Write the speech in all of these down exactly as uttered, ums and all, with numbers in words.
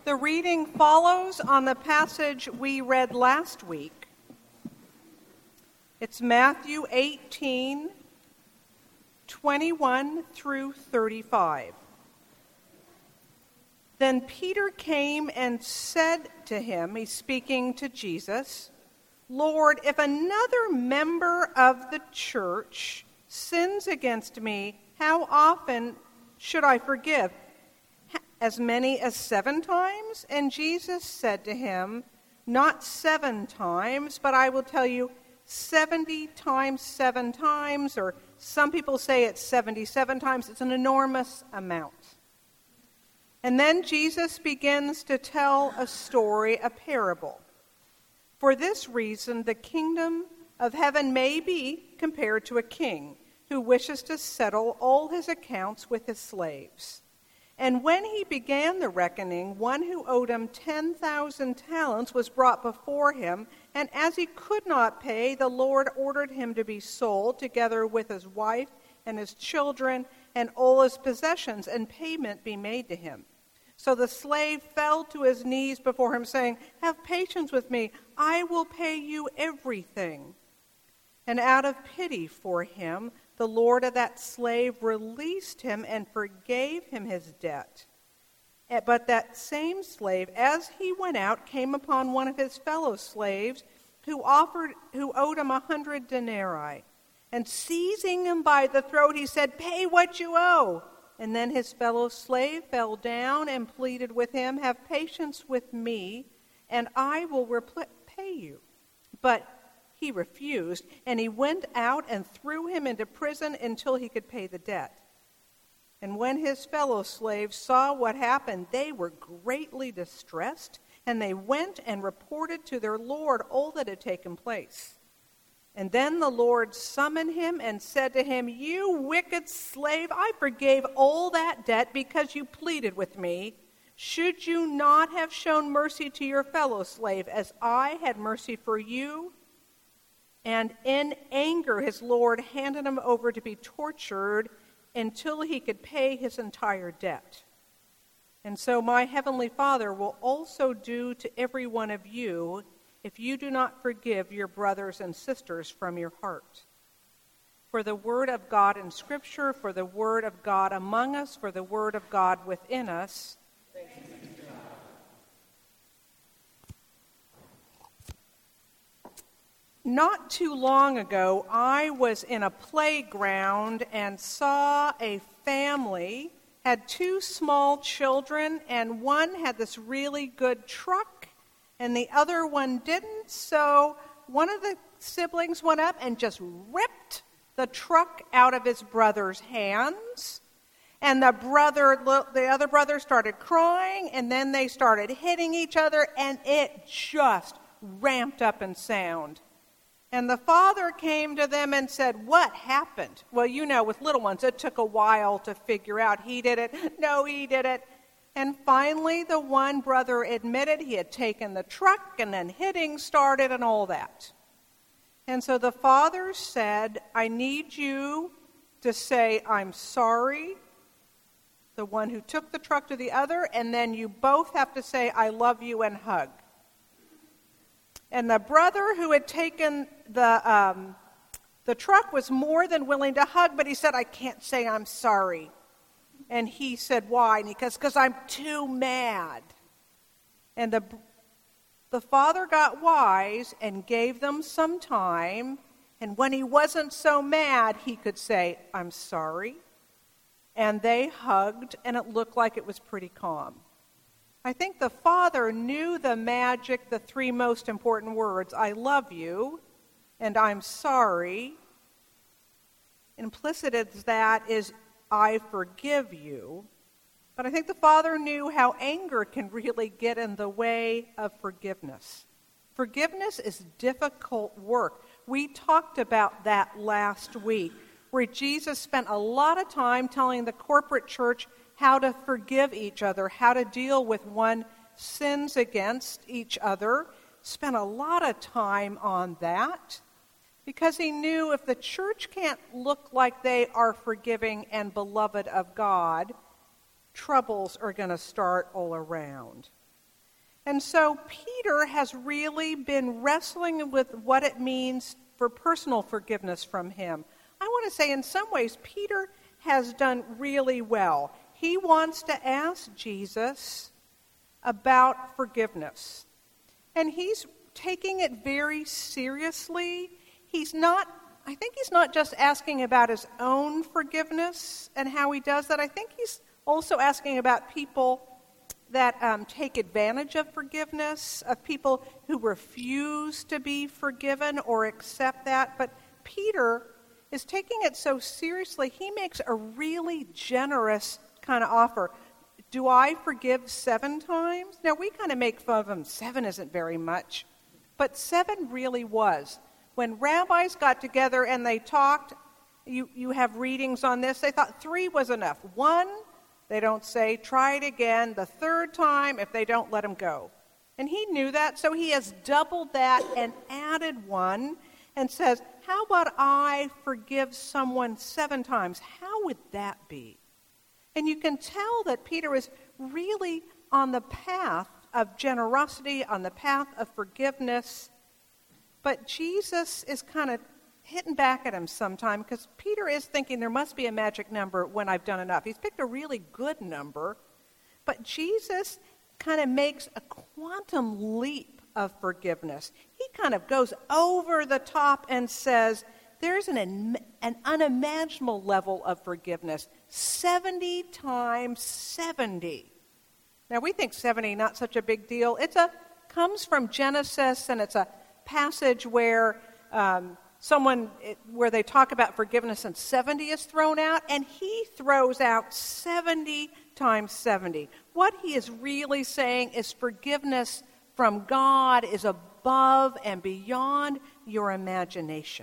The reading follows on the passage we read last week. It's Matthew eighteen, twenty-one through thirty-five. Then Peter came and said to him, he's speaking to Jesus, "Lord, if another member of the church sins against me, how often should I forgive? As many as seven times?" And Jesus said to him, "Not seven times, but I will tell you seventy times seven times," or some people say it's seventy-seven times. It's an enormous amount. And then Jesus begins to tell a story, a parable. For this reason, the kingdom of heaven may be compared to a king who wishes to settle all his accounts with his slaves. And when he began the reckoning, one who owed him ten thousand talents was brought before him, and as he could not pay, the Lord ordered him to be sold, together with his wife and his children and all his possessions, and payment be made to him. So the slave fell to his knees before him, saying, "Have patience with me, I will pay you everything." And out of pity for him, the Lord of that slave released him and forgave him his debt. But that same slave, as he went out, came upon one of his fellow slaves who offered, who owed him a hundred denarii. And seizing him by the throat, he said, "Pay what you owe." And then his fellow slave fell down and pleaded with him, "Have patience with me, and I will repay you." But he refused, and he went out and threw him into prison until he could pay the debt. And when his fellow slaves saw what happened, they were greatly distressed, and they went and reported to their Lord all that had taken place. And then the Lord summoned him and said to him, "You wicked slave, I forgave all that debt because you pleaded with me. Should you not have shown mercy to your fellow slave as I had mercy for you?" And in anger his Lord handed him over to be tortured until he could pay his entire debt. And so my heavenly Father will also do to every one of you if you do not forgive your brothers and sisters from your heart. For the word of God in Scripture, for the word of God among us, for the word of God within us. Thanks be to God. Not too long ago, I was in a playground and saw a family, had two small children, and one had this really good truck, and the other one didn't. So one of the siblings went up and just ripped the truck out of his brother's hands. And the brother, the other brother started crying, and then they started hitting each other, and it just ramped up in sound. And the father came to them and said, "What happened?" Well, you know, with little ones, it took a while to figure out. He did it. No, he did it. And finally, the one brother admitted he had taken the truck, and then hitting started and all that. And so the father said, "I need you to say, 'I'm sorry,' the one who took the truck to the other, and then you both have to say, 'I love you,' and hug." And the brother who had taken the um, the truck was more than willing to hug, but he said, "I can't say I'm sorry." And he said, "Why?" And he goes, "Because I'm too mad." And the the father got wise and gave them some time. And when he wasn't so mad, he could say, "I'm sorry." And they hugged, and it looked like it was pretty calm. I think the father knew the magic, the three most important words, "I love you," and "I'm sorry." Implicit in that is, "I forgive you." But I think the father knew how anger can really get in the way of forgiveness. Forgiveness is difficult work. We talked about that last week, where Jesus spent a lot of time telling the corporate church how to forgive each other, how to deal with one sins against each other. Spent a lot of time on that. Because he knew if the church can't look like they are forgiving and beloved of God, troubles are going to start all around. And so Peter has really been wrestling with what it means for personal forgiveness from him. I want to say in some ways Peter has done really well. He wants to ask Jesus about forgiveness. And he's taking it very seriously. He's not, I think he's not just asking about his own forgiveness and how he does that. I think he's also asking about people that um, take advantage of forgiveness, of people who refuse to be forgiven or accept that. But Peter is taking it so seriously, he makes a really generous kind of offer. Do I forgive seven times? Now, we kind of make fun of him. Seven isn't very much. But seven really was. When rabbis got together and they talked, you, you have readings on this, they thought three was enough. One, they don't say, try it again. The third time, if they don't, let him go. And he knew that, so he has doubled that and added one and says, how about I forgive someone seven times? How would that be? And you can tell that Peter is really on the path of generosity, on the path of forgiveness. But Jesus is kind of hitting back at him sometime because Peter is thinking there must be a magic number when I've done enough. He's picked a really good number, but Jesus kind of makes a quantum leap of forgiveness. He kind of goes over the top and says, there's an, an unimaginable level of forgiveness, seventy times seventy. Now, we think seventy, not such a big deal. It's a comes from Genesis, and it's a passage where um, someone, it, where they talk about forgiveness, and seventy is thrown out, and he throws out seventy times seventy. What he is really saying is forgiveness from God is above and beyond your imagination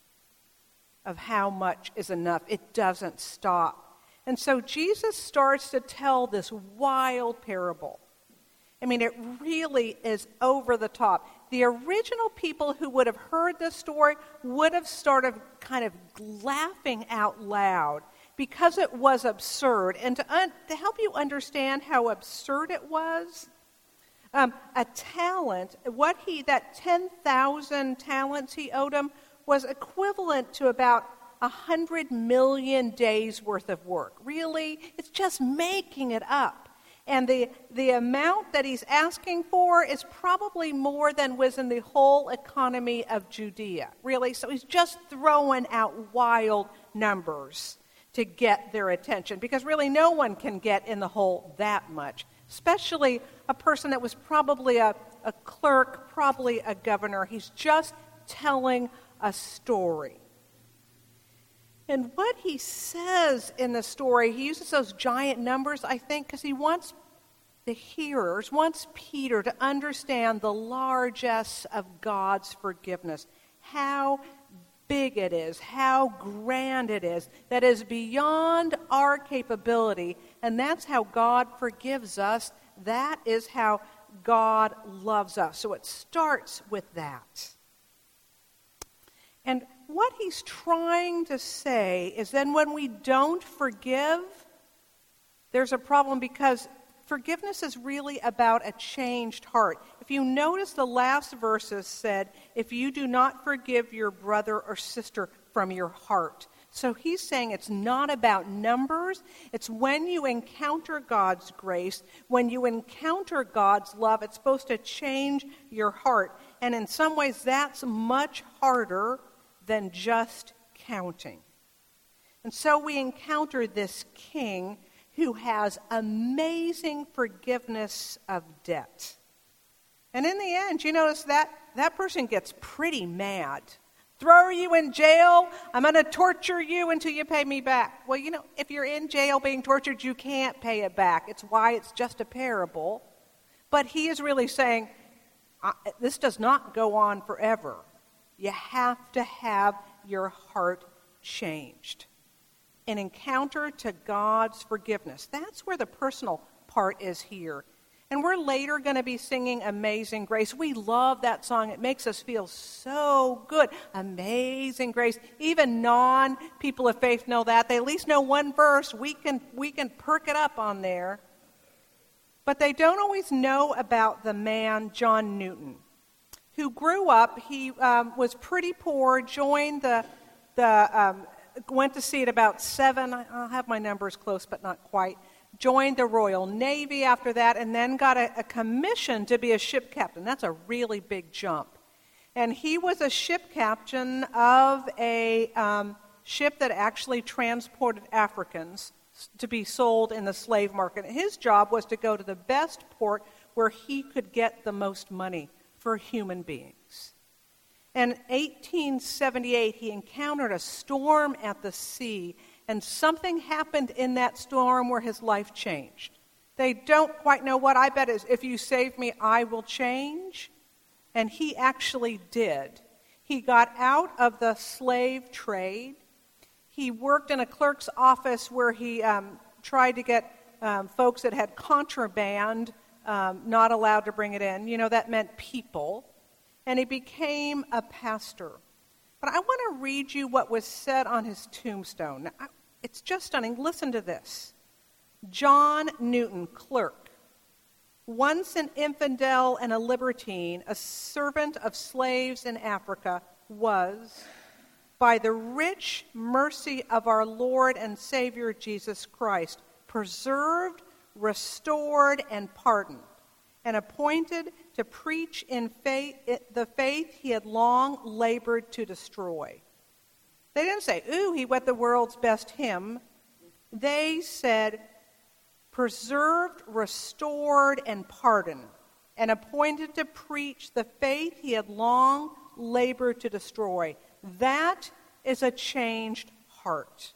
of how much is enough. It doesn't stop. And so Jesus starts to tell this wild parable. I mean, it really is over the top. The original people who would have heard this story would have started kind of laughing out loud because it was absurd. And to, un- to help you understand how absurd it was, um, a talent, what he, that ten thousand talents he owed him, was equivalent to about one hundred million days worth of work. Really, it's just making it up. And the, the amount that he's asking for is probably more than was in the whole economy of Judea. Really, so he's just throwing out wild numbers to get their attention, because really no one can get in the hole that much, especially a person that was probably a, a clerk, probably a governor. He's just telling a story. And what he says in the story, he uses those giant numbers, I think, because he wants the hearers, wants Peter to understand the largesse of God's forgiveness, how big it is, how grand it is, that is beyond our capability, and that's how God forgives us. That is how God loves us. So it starts with that. And what he's trying to say is then when we don't forgive, there's a problem, because forgiveness is really about a changed heart. If you notice, the last verses said, if you do not forgive your brother or sister from your heart. So he's saying it's not about numbers. It's when you encounter God's grace, when you encounter God's love, it's supposed to change your heart. And in some ways, that's much harder than just counting. And so we encounter this king who has amazing forgiveness of debt. And in the end, you notice that that person gets pretty mad. Throw you in jail. I'm going to torture you until you pay me back. Well, you know, if you're in jail being tortured, you can't pay it back. It's why it's just a parable. But he is really saying, this does not go on forever. You have to have your heart changed. An encounter to God's forgiveness. That's where the personal part is here. And we're later going to be singing Amazing Grace. We love that song. It makes us feel so good. Amazing Grace. Even non-people of faith know that. They at least know one verse. We can, we can perk it up on there. But they don't always know about the man, John Newton, who grew up. He um, was pretty poor, joined the, the um, went to sea at about seven, I'll have my numbers close but not quite, joined the Royal Navy after that, and then got a, a commission to be a ship captain. That's a really big jump. And he was a ship captain of a um, ship that actually transported Africans to be sold in the slave market. His job was to go to the best port where he could get the most money for human beings. In eighteen seventy-eight, he encountered a storm at the sea, and something happened in that storm where his life changed. They don't quite know what. I bet is, if you save me, I will change. And he actually did. He got out of the slave trade. He worked in a clerk's office where he um, tried to get um, folks that had contraband um, not allowed to bring it in. You know, that meant people. And he became a pastor. But I want to read you what was said on his tombstone. Now, I, it's just stunning. Listen to this. John Newton, clerk, once an infidel and a libertine, a servant of slaves in Africa, was, by the rich mercy of our Lord and Savior Jesus Christ, preserved, restored, and pardoned, and appointed to preach in faith the faith he had long labored to destroy. They didn't say, ooh, he went the world's best hymn. They said, preserved, restored, and pardoned, and appointed to preach the faith he had long labored to destroy. That is a changed heart.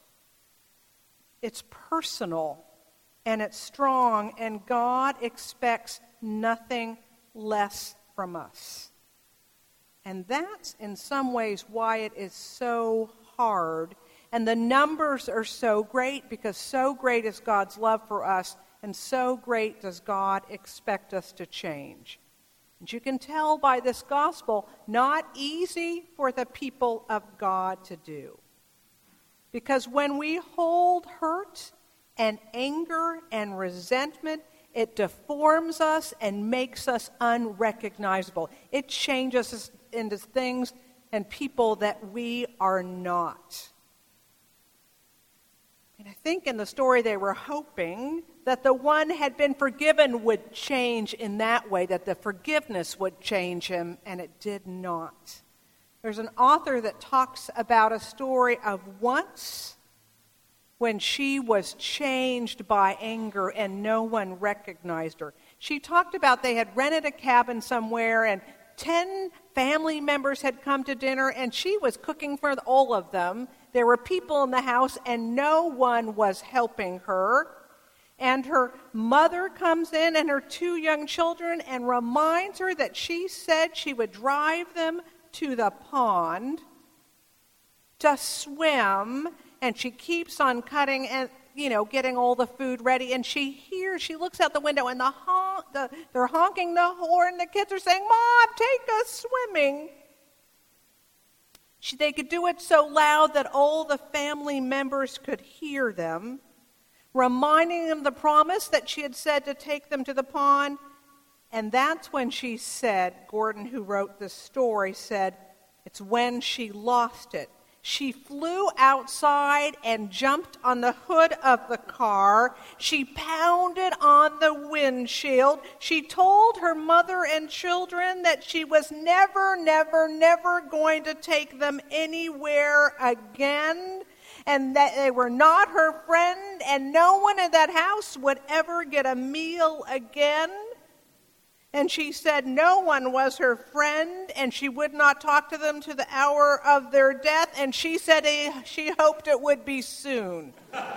It's personal, and it's strong, and God expects nothing less from us. And that's in some ways why it is so hard. And the numbers are so great, because so great is God's love for us, and so great does God expect us to change. And you can tell by this gospel, not easy for the people of God to do. Because when we hold hurt and anger and resentment, it deforms us and makes us unrecognizable. It changes us into things and people that we are not. And I think in the story they were hoping that the one had been forgiven would change in that way, that the forgiveness would change him, and it did not. There's an author that talks about a story of once when she was changed by anger and no one recognized her. She talked about they had rented a cabin somewhere and ten family members had come to dinner and she was cooking for all of them. There were people in the house and no one was helping her. And her mother comes in and her two young children and reminds her that she said she would drive them to the pond to swim. And she keeps on cutting and, you know, getting all the food ready. And she hears, she looks out the window and the, honk, the they're honking the horn. The kids are saying, Mom, take us swimming. She, they could do it so loud that all the family members could hear them, reminding them the promise that she had said to take them to the pond. And that's when she said, Gordon, who wrote this story, said, it's when she lost it. She flew outside and jumped on the hood of the car. She pounded on the windshield. She told her mother and children that she was never, never, never going to take them anywhere again, and that they were not her friend, and no one in that house would ever get a meal again. And she said no one was her friend, and she would not talk to them to the hour of their death, and she said she hoped it would be soon.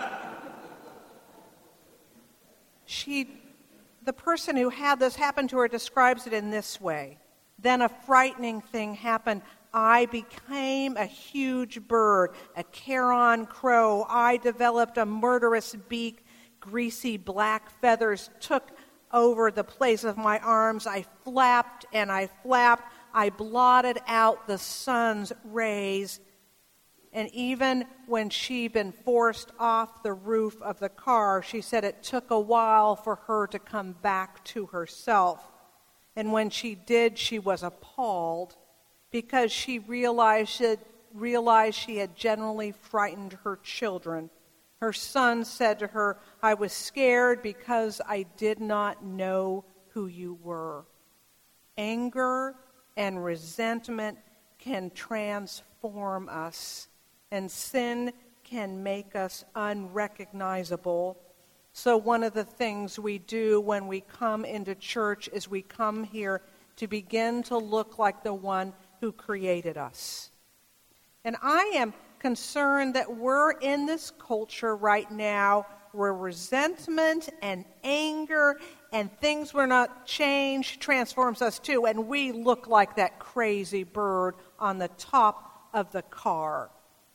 she, the person who had this happen to her describes it in this way. Then a frightening thing happened. I became a huge bird, a carrion crow. I developed a murderous beak. Greasy black feathers took over the place of my arms. I flapped and I flapped. I blotted out the sun's rays. And even when she'd been forced off the roof of the car, she said it took a while for her to come back to herself. And when she did, she was appalled because she realized, it, realized she had generally frightened her children. Her son said to her, "I was scared because I did not know who you were." Anger and resentment can transform us, and sin can make us unrecognizable. So one of the things we do when we come into church is we come here to begin to look like the one who created us. And I am concerned that we're in this culture right now where resentment and anger and things will not change transforms us too, and we look like that crazy bird on the top of the car.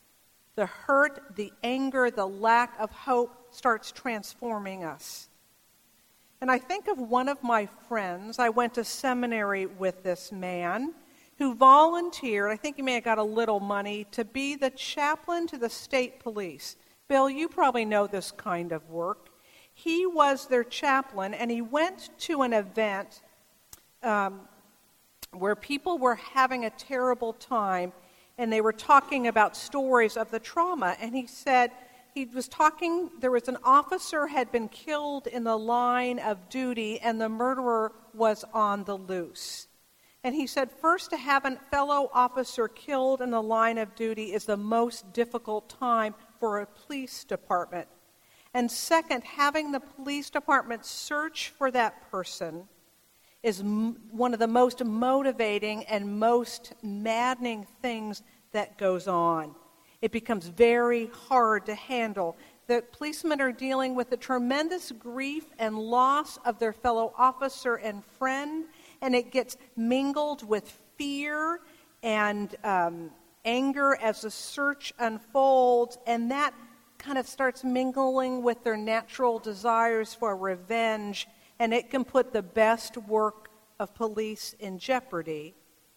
The hurt, the anger, the lack of hope starts transforming us. And I think of one of my friends. I went to seminary with this man who volunteered, I think he may have got a little money, to be the chaplain to the state police. Bill, you probably know this kind of work. He was their chaplain, and he went to an event um, where people were having a terrible time, and they were talking about stories of the trauma. And he said, he was talking, there was an officer had been killed in the line of duty, and the murderer was on the loose. And he said, first, to have a fellow officer killed in the line of duty is the most difficult time for a police department. And second, having the police department search for that person is m- one of the most motivating and most maddening things that goes on. It becomes very hard to handle. The policemen are dealing with the tremendous grief and loss of their fellow officer and friend, and it gets mingled with fear and um, anger as the search unfolds, and that kind of starts mingling with their natural desires for revenge, and it can put the best work of police in jeopardy.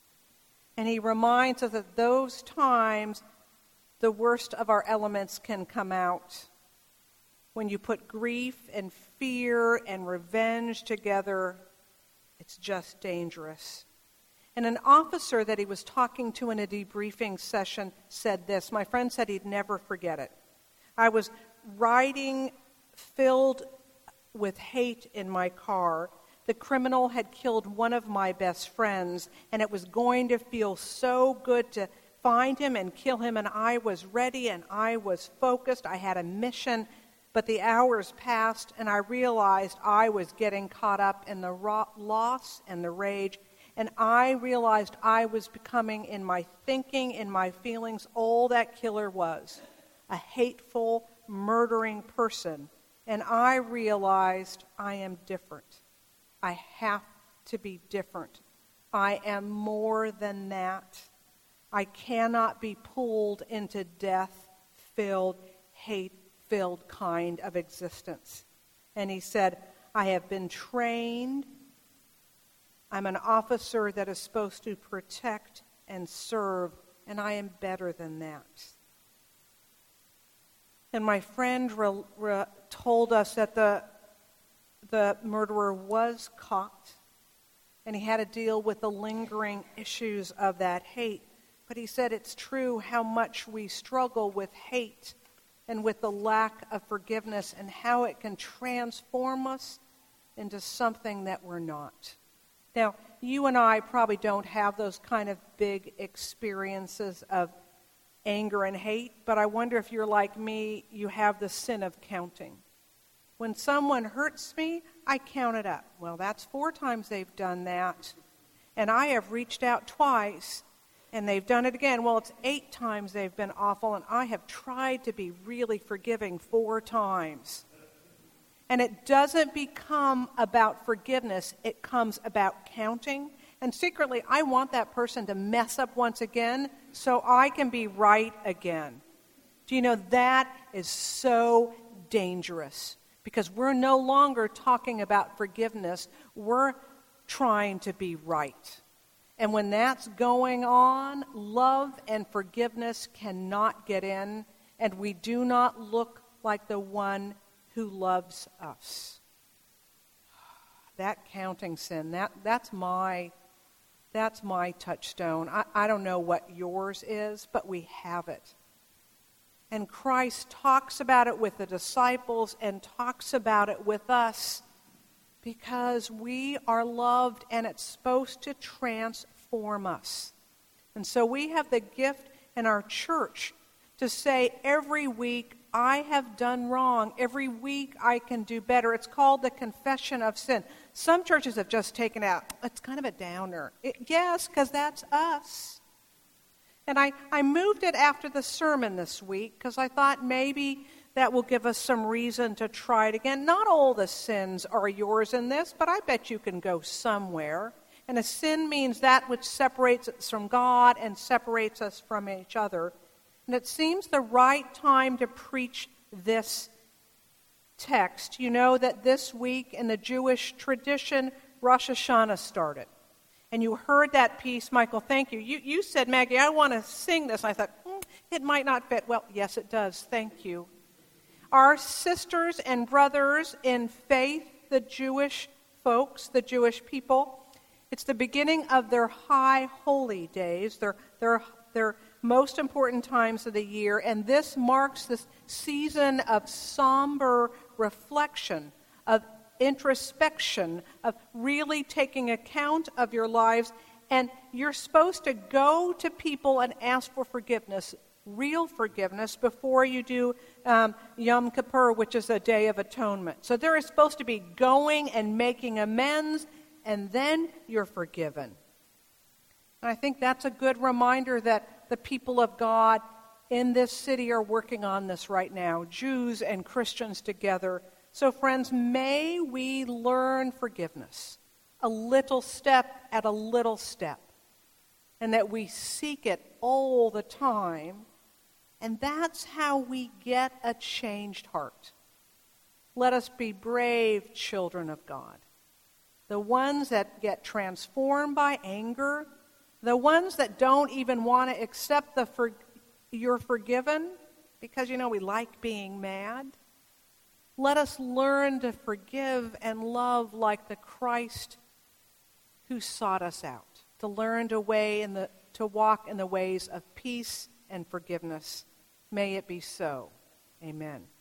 And he reminds us that those times, the worst of our elements can come out. When you put grief and fear and revenge together, it's just dangerous. And an officer that he was talking to in a debriefing session said this. My friend said he'd never forget it. I was riding filled with hate in my car. The criminal had killed one of my best friends, and it was going to feel so good to find him and kill him, and I was ready and I was focused. I had a mission, but the hours passed, and I realized I was getting caught up in the ro- loss and the rage, and I realized I was becoming, in my thinking, in my feelings, all that killer was. A hateful, murdering person. And I realized I am different. I have to be different. I am more than that. I cannot be pulled into death-filled, hate-filled kind of existence. And he said, I have been trained. I'm an officer that is supposed to protect and serve, and I am better than that. And my friend re- re- told us that the, the murderer was caught, and he had to deal with the lingering issues of that hate. But he said it's true how much we struggle with hate and with the lack of forgiveness and how it can transform us into something that we're not. Now, you and I probably don't have those kind of big experiences of anger and hate, but I wonder if you're like me, you have the sin of counting. When someone hurts me, I count it up. Well, that's four times they've done that. And I have reached out twice, and they've done it again. Well, it's eight times they've been awful, and I have tried to be really forgiving four times. And it doesn't become about forgiveness. It comes about counting. And secretly, I want that person to mess up once again so I can be right again. Do you know, that is so dangerous because we're no longer talking about forgiveness. We're trying to be right. And when that's going on, love and forgiveness cannot get in, and we do not look like the one who loves us. That counting sin, that, that's my that's my touchstone. I, I don't know what yours is, but we have it. And Christ talks about it with the disciples and talks about it with us because we are loved and it's supposed to transform us. And so we have the gift in our church to say every week, I have done wrong. Every week I can do better. It's called the confession of sin. Some churches have just taken out, it's kind of a downer. It, yes, because that's us. And I, I moved it after the sermon this week because I thought maybe that will give us some reason to try it again. Not all the sins are yours in this, but I bet you can go somewhere. And a sin means that which separates us from God and separates us from each other. And it seems the right time to preach this text. You know that this week in the Jewish tradition, Rosh Hashanah started. And you heard that piece, Michael, thank you. You, you said, Maggie, I want to sing this. And I thought, hmm, it might not fit. Well, yes, it does. Thank you. Our sisters and brothers in faith, the Jewish folks, the Jewish people, it's the beginning of their high holy days, their, their, their most important times of the year, and this marks this season of somber reflection, of introspection, of really taking account of your lives, and you're supposed to go to people and ask for forgiveness, real forgiveness, before you do um, Yom Kippur, which is a day of atonement. So there is supposed to be going and making amends, and then you're forgiven. And I think that's a good reminder that the people of God in this city are working on this right now, Jews and Christians together. So friends, may we learn forgiveness, a little step at a little step, and that we seek it all the time, and that's how we get a changed heart. Let us be brave children of God, the ones that get transformed by anger, the ones that don't even want to accept the for, you're forgiven because, you know, we like being mad. Let us learn to forgive and love like the Christ who sought us out, to learn to way in the to walk in the ways of peace and forgiveness. May it be so. Amen.